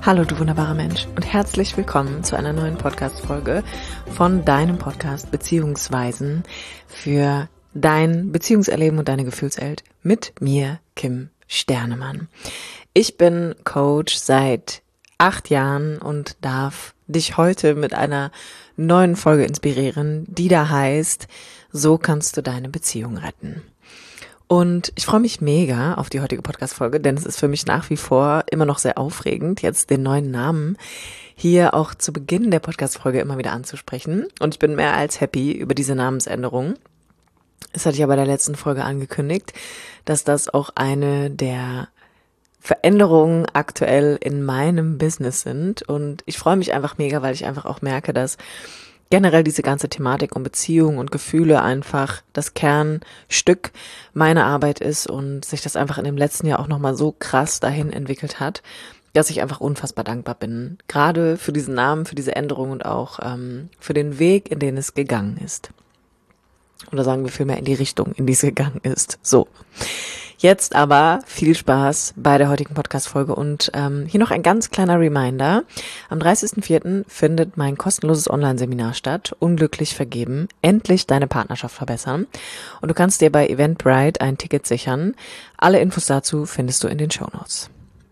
Hallo du wunderbarer Mensch und herzlich willkommen zu einer neuen Podcast-Folge von deinem Podcast Beziehungsweisen für dein Beziehungserleben und deine Gefühlswelt mit mir, Kim Sternemann. Ich bin Coach seit 8 Jahren und darf dich heute mit einer neuen Folge inspirieren, die da heißt, so kannst du deine Beziehung retten. Und ich freue mich mega auf die heutige Podcast-Folge, denn es ist für mich nach wie vor immer noch sehr aufregend, jetzt den neuen Namen hier auch zu Beginn der Podcast-Folge immer wieder anzusprechen. Und ich bin mehr als happy über diese Namensänderung. Das hatte ich ja bei der letzten Folge angekündigt, dass das auch eine der Veränderungen aktuell in meinem Business sind. Und ich freue mich einfach mega, weil ich einfach auch merke, dass generell diese ganze Thematik um Beziehung und Gefühle einfach das Kernstück meiner Arbeit ist und sich das einfach in dem letzten Jahr auch nochmal so krass dahin entwickelt hat, dass ich einfach unfassbar dankbar bin. Gerade für diesen Namen, für diese Änderung und auch für den Weg, in den es gegangen ist. Oder sagen wir vielmehr in die Richtung, in die es gegangen ist. So. Jetzt aber viel Spaß bei der heutigen Podcast-Folge und hier noch ein ganz kleiner Reminder. Am 30.04. findet mein kostenloses Online-Seminar statt, Unglücklich vergeben, endlich deine Partnerschaft verbessern. Und du kannst dir bei Eventbrite ein Ticket sichern. Alle Infos dazu findest du in den Shownotes.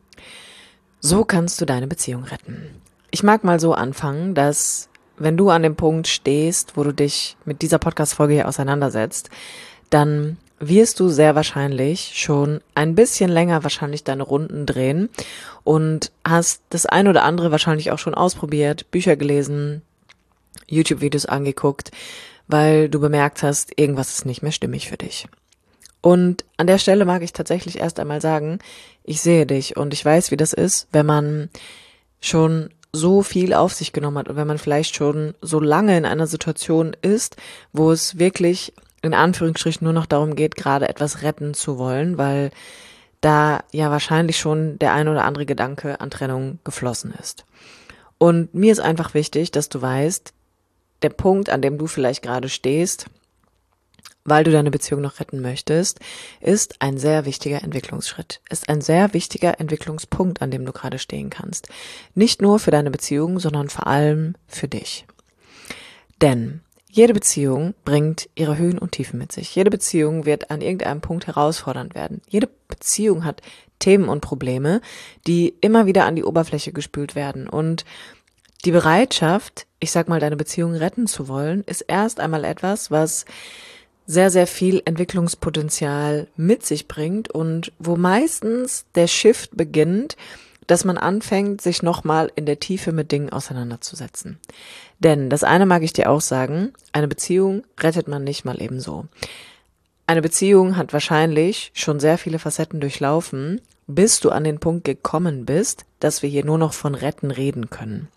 So kannst du deine Beziehung retten. Ich mag mal so anfangen, dass wenn du an dem Punkt stehst, wo du dich mit dieser Podcast-Folge hier auseinandersetzt, dann wirst du sehr wahrscheinlich schon ein bisschen länger wahrscheinlich deine Runden drehen und hast das ein oder andere wahrscheinlich auch schon ausprobiert, Bücher gelesen, YouTube-Videos angeguckt, weil du bemerkt hast, irgendwas ist nicht mehr stimmig für dich. Und an der Stelle mag ich tatsächlich erst einmal sagen, ich sehe dich und ich weiß, wie das ist, wenn man schon so viel auf sich genommen hat und wenn man vielleicht schon so lange in einer Situation ist, wo es wirklich in Anführungsstrichen nur noch darum geht, gerade etwas retten zu wollen, weil da ja wahrscheinlich schon der ein oder andere Gedanke an Trennung geflossen ist. Und mir ist einfach wichtig, dass du weißt, der Punkt, an dem du vielleicht gerade stehst, weil du deine Beziehung noch retten möchtest, ist ein sehr wichtiger Entwicklungsschritt, ist ein sehr wichtiger Entwicklungspunkt, an dem du gerade stehen kannst. Nicht nur für deine Beziehung, sondern vor allem für dich. Denn jede Beziehung bringt ihre Höhen und Tiefen mit sich. Jede Beziehung wird an irgendeinem Punkt herausfordernd werden. Jede Beziehung hat Themen und Probleme, die immer wieder an die Oberfläche gespült werden. Und die Bereitschaft, ich sag mal, deine Beziehung retten zu wollen, ist erst einmal etwas, was sehr, sehr viel Entwicklungspotenzial mit sich bringt und wo meistens der Shift beginnt, dass man anfängt, sich nochmal in der Tiefe mit Dingen auseinanderzusetzen. Denn das eine mag ich dir auch sagen, eine Beziehung rettet man nicht mal ebenso. Eine Beziehung hat wahrscheinlich schon sehr viele Facetten durchlaufen, bis du an den Punkt gekommen bist, dass wir hier nur noch von retten reden können.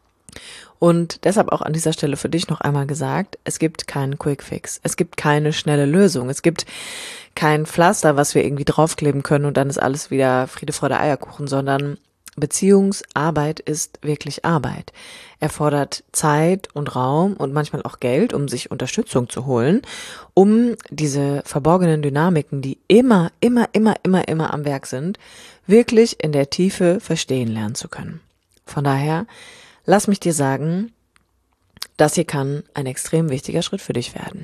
Und deshalb auch an dieser Stelle für dich noch einmal gesagt, es gibt keinen Quickfix, es gibt keine schnelle Lösung, es gibt kein Pflaster, was wir irgendwie draufkleben können und dann ist alles wieder Friede, Freude, Eierkuchen, sondern Beziehungsarbeit ist wirklich Arbeit. Erfordert Zeit und Raum und manchmal auch Geld, um sich Unterstützung zu holen, um diese verborgenen Dynamiken, die immer am Werk sind, wirklich in der Tiefe verstehen lernen zu können. Von daher, lass mich dir sagen, das hier kann ein extrem wichtiger Schritt für dich werden.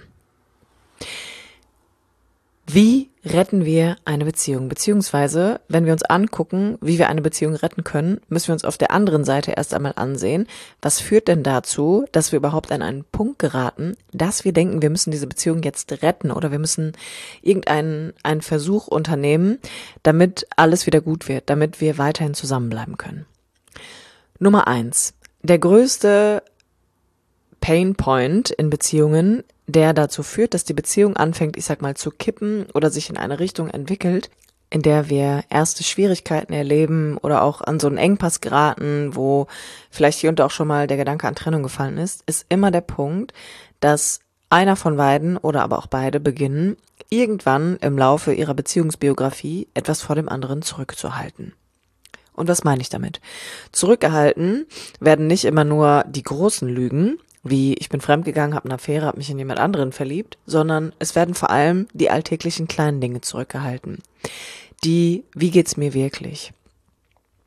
Wie retten wir eine Beziehung? Beziehungsweise, wenn wir uns angucken, wie wir eine Beziehung retten können, müssen wir uns auf der anderen Seite erst einmal ansehen, was führt denn dazu, dass wir überhaupt an einen Punkt geraten, dass wir denken, wir müssen diese Beziehung jetzt retten oder wir müssen einen Versuch unternehmen, damit alles wieder gut wird, damit wir weiterhin zusammenbleiben können. Nummer 1. Der größte Painpoint in Beziehungen, der dazu führt, dass die Beziehung anfängt, ich sag mal, zu kippen oder sich in eine Richtung entwickelt, in der wir erste Schwierigkeiten erleben oder auch an so einen Engpass geraten, wo vielleicht hier und da auch schon mal der Gedanke an Trennung gefallen ist immer der Punkt, dass einer von beiden oder aber auch beide beginnen, irgendwann im Laufe ihrer Beziehungsbiografie etwas vor dem anderen zurückzuhalten. Und was meine ich damit? Zurückgehalten werden nicht immer nur die großen Lügen, wie ich bin fremdgegangen, habe eine Affäre, habe mich in jemand anderen verliebt, sondern es werden vor allem die alltäglichen kleinen Dinge zurückgehalten. Die, wie geht's mir wirklich?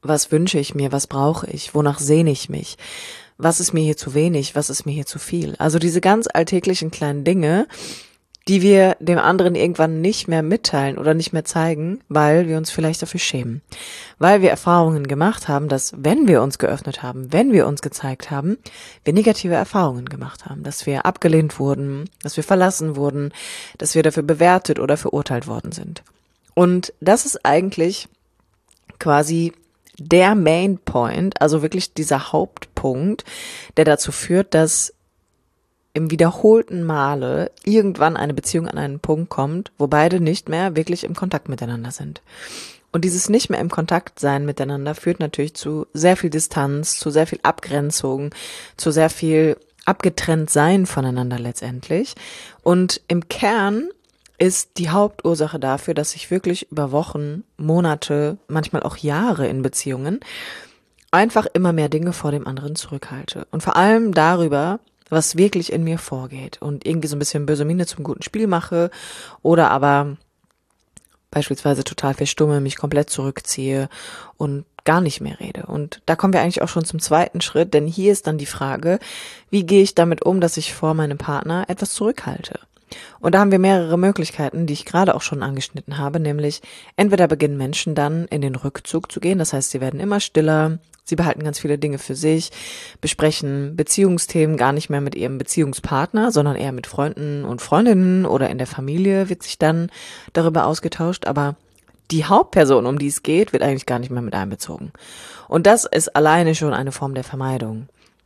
was wünsche ich mir, was brauche ich, wonach sehne ich mich, was ist mir hier zu wenig, was ist mir hier zu viel. Also diese ganz alltäglichen kleinen Dinge, die wir dem anderen irgendwann nicht mehr mitteilen oder nicht mehr zeigen, weil wir uns vielleicht dafür schämen. Weil wir Erfahrungen gemacht haben, dass wenn wir uns geöffnet haben, wenn wir uns gezeigt haben, wir negative Erfahrungen gemacht haben, dass wir abgelehnt wurden, dass wir verlassen wurden, dass wir dafür bewertet oder verurteilt worden sind. Und das ist eigentlich quasi der Main Point, also wirklich dieser Hauptpunkt, der dazu führt, dass im wiederholten Male irgendwann eine Beziehung an einen Punkt kommt, wo beide nicht mehr wirklich im Kontakt miteinander sind. Und dieses nicht mehr im Kontakt sein miteinander führt natürlich zu sehr viel Distanz, zu sehr viel Abgrenzung, zu sehr viel abgetrennt sein voneinander letztendlich. Und im Kern ist die Hauptursache dafür, dass ich wirklich über Wochen, Monate, manchmal auch Jahre in Beziehungen einfach immer mehr Dinge vor dem anderen zurückhalte. Und vor allem darüber, was wirklich in mir vorgeht und irgendwie so ein bisschen böse Miene zum guten Spiel mache oder aber beispielsweise total verstumme, mich komplett zurückziehe und gar nicht mehr rede. Und da kommen wir eigentlich auch schon zum zweiten Schritt, denn hier ist dann die Frage, wie gehe ich damit um, dass ich vor meinem Partner etwas zurückhalte? Und da haben wir mehrere Möglichkeiten, die ich gerade auch schon angeschnitten habe, nämlich entweder beginnen Menschen dann in den Rückzug zu gehen, das heißt, sie werden immer stiller, sie behalten ganz viele Dinge für sich, besprechen Beziehungsthemen gar nicht mehr mit ihrem Beziehungspartner, sondern eher mit Freunden und Freundinnen oder in der Familie wird sich dann darüber ausgetauscht, aber die Hauptperson, um die es geht, wird eigentlich gar nicht mehr mit einbezogen. Und das ist alleine schon eine Form der Vermeidung,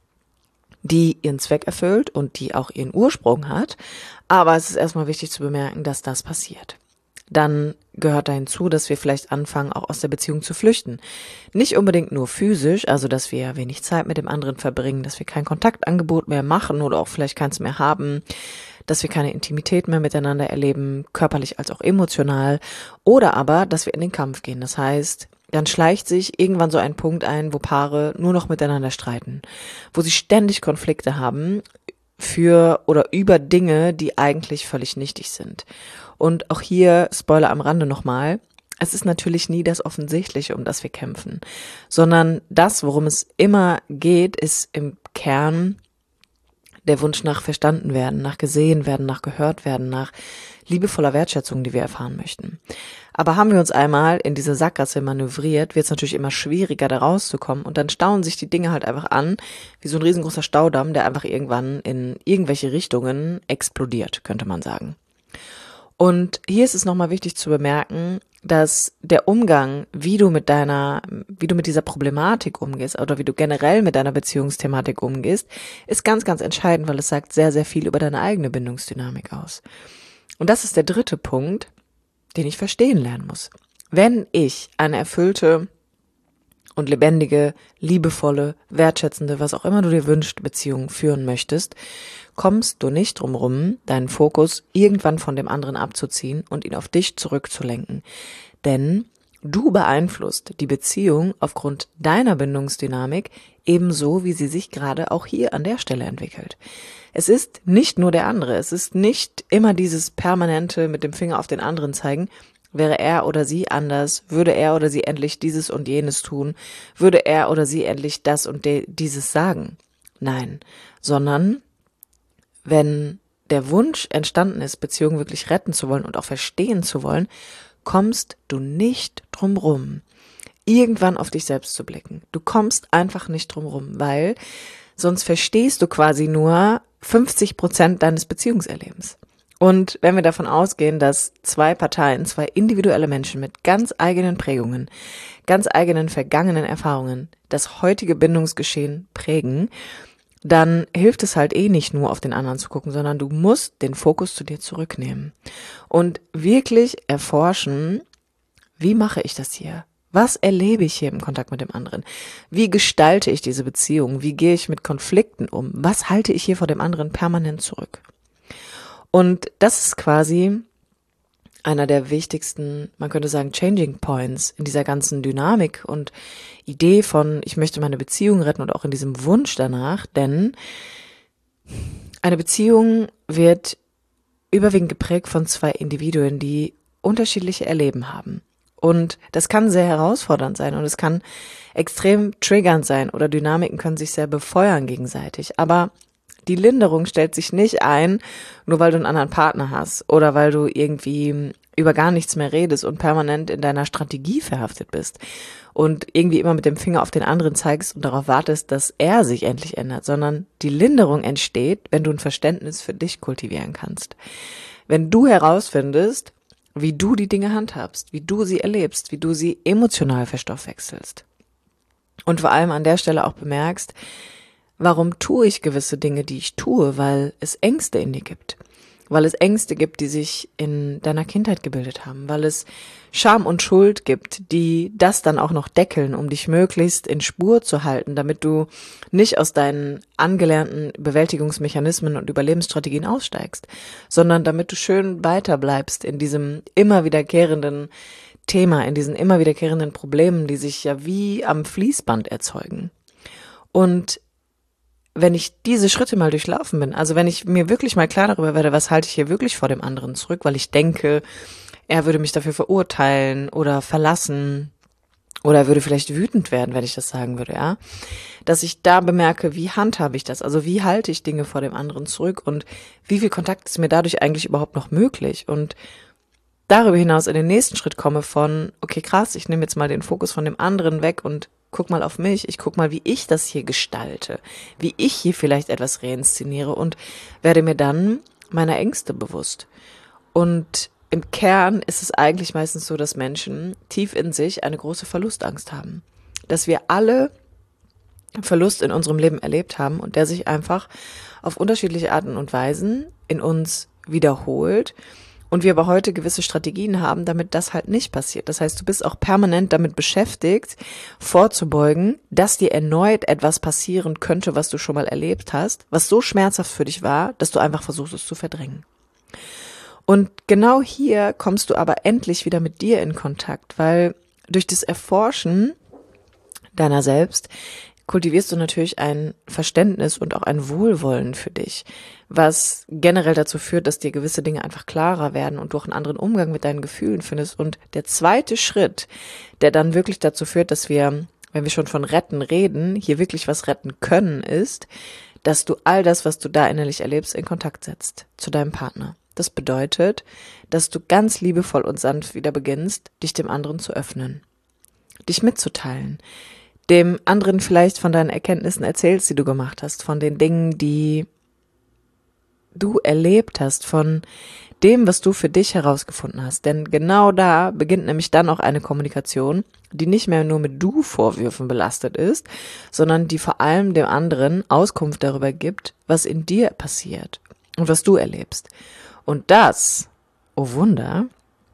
die ihren Zweck erfüllt und die auch ihren Ursprung hat. Aber es ist erstmal wichtig zu bemerken, dass das passiert. Dann gehört da hinzu, dass wir vielleicht anfangen, auch aus der Beziehung zu flüchten. Nicht unbedingt nur physisch, also dass wir wenig Zeit mit dem anderen verbringen, dass wir kein Kontaktangebot mehr machen oder auch vielleicht keins mehr haben, dass wir keine Intimität mehr miteinander erleben, körperlich als auch emotional, oder aber, dass wir in den Kampf gehen. Das heißt, dann schleicht sich irgendwann so ein Punkt ein, wo Paare nur noch miteinander streiten, wo sie ständig Konflikte haben für oder über Dinge, die eigentlich völlig nichtig sind. Und auch hier, Spoiler am Rande nochmal, es ist natürlich nie das Offensichtliche, um das wir kämpfen, sondern das, worum es immer geht, ist im Kern der Wunsch nach verstanden werden, nach gesehen werden, nach gehört werden, nach liebevoller Wertschätzung, die wir erfahren möchten. Aber haben wir uns einmal in diese Sackgasse manövriert, wird es natürlich immer schwieriger, da rauszukommen und dann stauen sich die Dinge halt einfach an, wie so ein riesengroßer Staudamm, der einfach irgendwann in irgendwelche Richtungen explodiert, könnte man sagen. Und hier ist es nochmal wichtig zu bemerken, dass der Umgang, wie du mit dieser Problematik umgehst oder wie du generell mit deiner Beziehungsthematik umgehst, ist ganz, ganz entscheidend, weil es sagt sehr, sehr viel über deine eigene Bindungsdynamik aus. Und das ist der dritte Punkt, den ich verstehen lernen muss. Wenn ich eine erfüllte und lebendige, liebevolle, wertschätzende, was auch immer du dir wünschst, Beziehung führen möchtest, kommst du nicht drum rum, deinen Fokus irgendwann von dem anderen abzuziehen und ihn auf dich zurückzulenken. Denn du beeinflusst die Beziehung aufgrund deiner Bindungsdynamik ebenso, wie sie sich gerade auch hier an der Stelle entwickelt. Es ist nicht nur der andere, es ist nicht immer dieses permanente mit dem Finger auf den anderen zeigen. Wäre er oder sie anders, würde er oder sie endlich dieses und jenes tun, würde er oder sie endlich das und dieses sagen. Nein, sondern wenn der Wunsch entstanden ist, Beziehungen wirklich retten zu wollen und auch verstehen zu wollen, kommst du nicht drum rum, irgendwann auf dich selbst zu blicken. Du kommst einfach nicht drum rum, weil sonst verstehst du quasi nur 50% deines Beziehungserlebens. Und wenn wir davon ausgehen, dass zwei Parteien, zwei individuelle Menschen mit ganz eigenen Prägungen, ganz eigenen vergangenen Erfahrungen das heutige Bindungsgeschehen prägen, dann hilft es halt nicht nur auf den anderen zu gucken, sondern du musst den Fokus zu dir zurücknehmen und wirklich erforschen, wie mache ich das hier? Was erlebe ich hier im Kontakt mit dem anderen? Wie gestalte ich diese Beziehung? Wie gehe ich mit Konflikten um? Was halte ich hier vor dem anderen permanent zurück? Und das ist quasi einer der wichtigsten, man könnte sagen, Changing Points in dieser ganzen Dynamik und Idee von, ich möchte meine Beziehung retten und auch in diesem Wunsch danach, denn eine Beziehung wird überwiegend geprägt von zwei Individuen, die unterschiedliche Erleben haben. Und das kann sehr herausfordernd sein und es kann extrem triggernd sein oder Dynamiken können sich sehr befeuern gegenseitig. Aber die Linderung stellt sich nicht ein, nur weil du einen anderen Partner hast oder weil du irgendwie über gar nichts mehr redest und permanent in deiner Strategie verhaftet bist und irgendwie immer mit dem Finger auf den anderen zeigst und darauf wartest, dass er sich endlich ändert, sondern die Linderung entsteht, wenn du ein Verständnis für dich kultivieren kannst. Wenn du herausfindest, wie du die Dinge handhabst, wie du sie erlebst, wie du sie emotional verstoffwechselst. Und vor allem an der Stelle auch bemerkst, warum tue ich gewisse Dinge, die ich tue, weil es Ängste in dir gibt. Weil es Ängste gibt, die sich in deiner Kindheit gebildet haben. Weil es Scham und Schuld gibt, die das dann auch noch deckeln, um dich möglichst in Spur zu halten, damit du nicht aus deinen angelernten Bewältigungsmechanismen und Überlebensstrategien aussteigst, sondern damit du schön weiterbleibst in diesem immer wiederkehrenden Thema, in diesen immer wiederkehrenden Problemen, die sich ja wie am Fließband erzeugen. Und wenn ich diese Schritte mal durchlaufen bin, also wenn ich mir wirklich mal klar darüber werde, was halte ich hier wirklich vor dem anderen zurück, weil ich denke, er würde mich dafür verurteilen oder verlassen oder er würde vielleicht wütend werden, wenn ich das sagen würde, ja, dass ich da bemerke, wie handhabe ich das, also wie halte ich Dinge vor dem anderen zurück und wie viel Kontakt ist mir dadurch eigentlich überhaupt noch möglich und darüber hinaus in den nächsten Schritt komme von, okay krass, ich nehme jetzt mal den Fokus von dem anderen weg und guck mal auf mich, ich guck mal, wie ich das hier gestalte, wie ich hier vielleicht etwas reinszeniere und werde mir dann meiner Ängste bewusst. Und im Kern ist es eigentlich meistens so, dass Menschen tief in sich eine große Verlustangst haben. Dass wir alle Verlust in unserem Leben erlebt haben und der sich einfach auf unterschiedliche Arten und Weisen in uns wiederholt. Und wir aber heute gewisse Strategien haben, damit das halt nicht passiert. Das heißt, du bist auch permanent damit beschäftigt, vorzubeugen, dass dir erneut etwas passieren könnte, was du schon mal erlebt hast, was so schmerzhaft für dich war, dass du einfach versuchst, es zu verdrängen. Und genau hier kommst du aber endlich wieder mit dir in Kontakt, weil durch das Erforschen deiner selbst kultivierst du natürlich ein Verständnis und auch ein Wohlwollen für dich, was generell dazu führt, dass dir gewisse Dinge einfach klarer werden und du auch einen anderen Umgang mit deinen Gefühlen findest. Und der zweite Schritt, der dann wirklich dazu führt, dass wir, wenn wir schon von retten reden, hier wirklich was retten können, ist, dass du all das, was du da innerlich erlebst, in Kontakt setzt zu deinem Partner. Das bedeutet, dass du ganz liebevoll und sanft wieder beginnst, dich dem anderen zu öffnen, dich mitzuteilen, dem anderen vielleicht von deinen Erkenntnissen erzählst, die du gemacht hast, von den Dingen, die du erlebt hast, von dem, was du für dich herausgefunden hast. Denn genau da beginnt nämlich dann auch eine Kommunikation, die nicht mehr nur mit Du-Vorwürfen belastet ist, sondern die vor allem dem anderen Auskunft darüber gibt, was in dir passiert und was du erlebst. Und das, oh Wunder,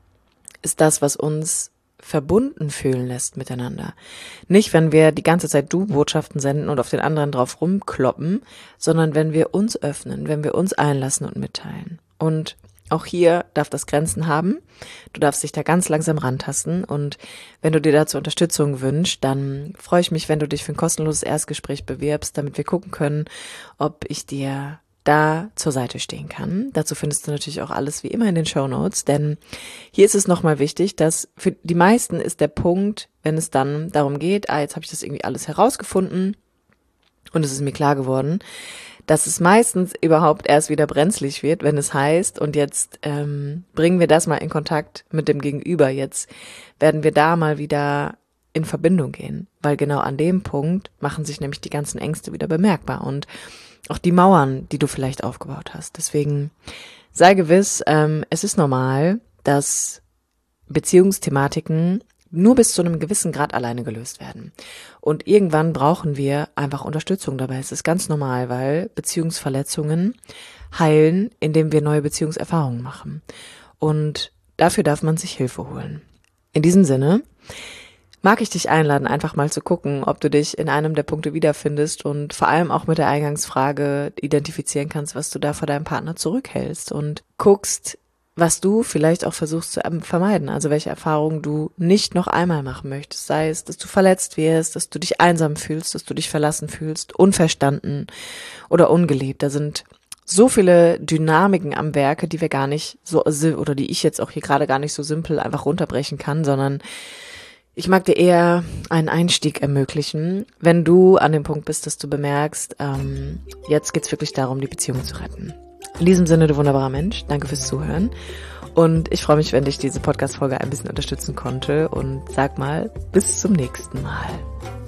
ist das, was uns verbunden fühlen lässt miteinander. Nicht, wenn wir die ganze Zeit Du-Botschaften senden und auf den anderen drauf rumkloppen, sondern wenn wir uns öffnen, wenn wir uns einlassen und mitteilen. Und auch hier darf das Grenzen haben. Du darfst dich da ganz langsam rantasten und wenn du dir dazu Unterstützung wünschst, dann freue ich mich, wenn du dich für ein kostenloses Erstgespräch bewirbst, damit wir gucken können, ob ich dir da zur Seite stehen kann. Dazu findest du natürlich auch alles wie immer in den Shownotes, denn hier ist es nochmal wichtig, dass für die meisten ist der Punkt, wenn es dann darum geht, jetzt habe ich das irgendwie alles herausgefunden und es ist mir klar geworden, dass es meistens überhaupt erst wieder brenzlig wird, wenn es heißt, und jetzt bringen wir das mal in Kontakt mit dem Gegenüber, jetzt werden wir da mal wieder in Verbindung gehen, weil genau an dem Punkt machen sich nämlich die ganzen Ängste wieder bemerkbar und auch die Mauern, die du vielleicht aufgebaut hast. Deswegen sei gewiss, es ist normal, dass Beziehungsthematiken nur bis zu einem gewissen Grad alleine gelöst werden. Und irgendwann brauchen wir einfach Unterstützung dabei. Es ist ganz normal, weil Beziehungsverletzungen heilen, indem wir neue Beziehungserfahrungen machen. Und dafür darf man sich Hilfe holen. In diesem Sinne mag ich dich einladen, einfach mal zu gucken, ob du dich in einem der Punkte wiederfindest und vor allem auch mit der Eingangsfrage identifizieren kannst, was du da vor deinem Partner zurückhältst und guckst, was du vielleicht auch versuchst zu vermeiden, also welche Erfahrungen du nicht noch einmal machen möchtest, sei es, dass du verletzt wirst, dass du dich einsam fühlst, dass du dich verlassen fühlst, unverstanden oder ungeliebt. Da sind so viele Dynamiken am Werke, die wir gar nicht so, oder die ich jetzt auch hier gerade gar nicht so simpel einfach runterbrechen kann, sondern ich mag dir eher einen Einstieg ermöglichen, wenn du an dem Punkt bist, dass du bemerkst, jetzt geht's wirklich darum, die Beziehung zu retten. In diesem Sinne, du wunderbarer Mensch, danke fürs Zuhören und ich freue mich, wenn dich diese Podcast-Folge ein bisschen unterstützen konnte und sag mal, bis zum nächsten Mal.